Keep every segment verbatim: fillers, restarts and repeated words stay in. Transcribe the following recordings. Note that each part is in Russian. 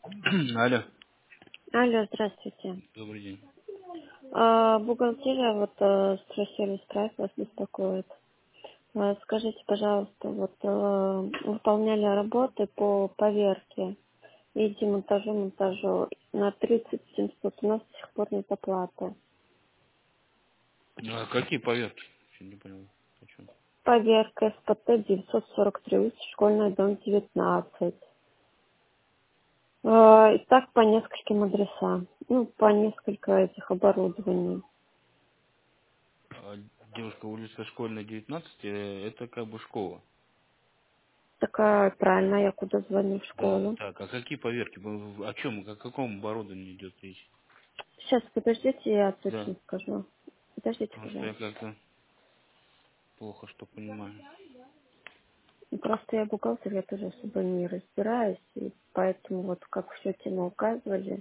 Алло, Алло, здравствуйте. добрый день. А, бухгалтерия, вот э, спросили, страйк вас беспокоит. А, скажите, пожалуйста, вот э, выполняли работы по поверке и демонтажу, монтажу на тридцать семьсот, у нас до сих пор нет оплаты. А какие поверки? Чё, не понял. О чем? Поверка СПТ девятьсот сорок три, улица Школьная, дом девятнадцать. А, и так по нескольким адресам, ну, по несколько этих оборудований. А, девушка, улица Школьная, девятнадцать, э, это как бы школа. Такая, правильно, я куда звоню в Да, школу. так, а какие поверки? Вы- О чем, о каком оборудовании идет речь? Сейчас, подождите, я Да, точно скажу. Подождите, потому что я пожалуйста. как-то плохо что понимаю. Ну, просто я бухгалтер, я тоже особо не разбираюсь, и поэтому вот как все тему указывали,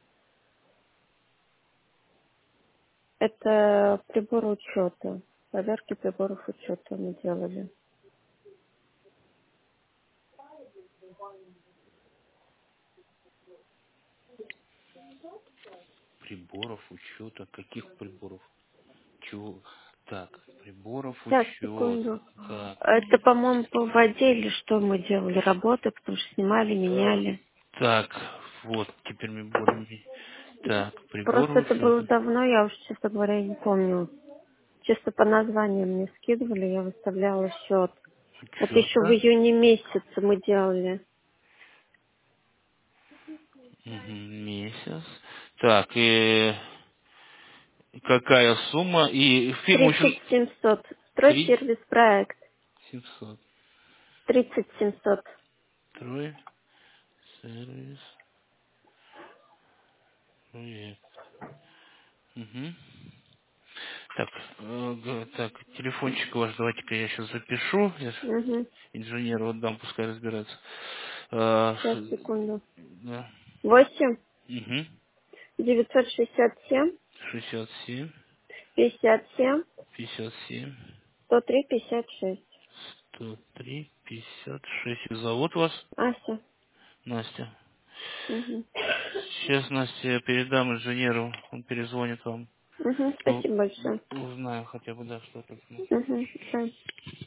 это прибор учета, проверки приборов учета мы делали. Приборов учета, каких приборов? Чего? Так, приборов Сейчас, учета. секунду. Так, Это, по-моему, по воде или что мы делали, работы, потому что снимали, э, меняли. так, вот, теперь мне более... Так, приборы Просто это было учета. давно, я уже, честно говоря, не помню. Чисто по названиям мне скидывали, я выставляла счет. Вот еще в Учета. июне месяце мы делали. Мгм, месяц. Так, и какая сумма? И фирму еще Тридцать семьсот. три Стройсервис проект. семьсот. Тридцать семьсот. Трой сервис проект. Мгм. Так, э, г- так, телефончик ваш, давайте-ка я сейчас запишу. Я ж Угу. инженеру отдам, пускай разбирается. Э, Сейчас, с- секунду. да. Восемь Угу. девятьсот шестьдесят семь шестьдесят семь, пятьдесят семь пятьдесят семь, сто три пятьдесят шесть. сто три, пятьдесят шесть. И зовут вас Ася. Настя. Угу. Сейчас, Настя, я передам инженеру, он перезвонит вам. Угу. Ну, Спасибо большое. узнаю хотя бы, да, что тут. Угу. Да.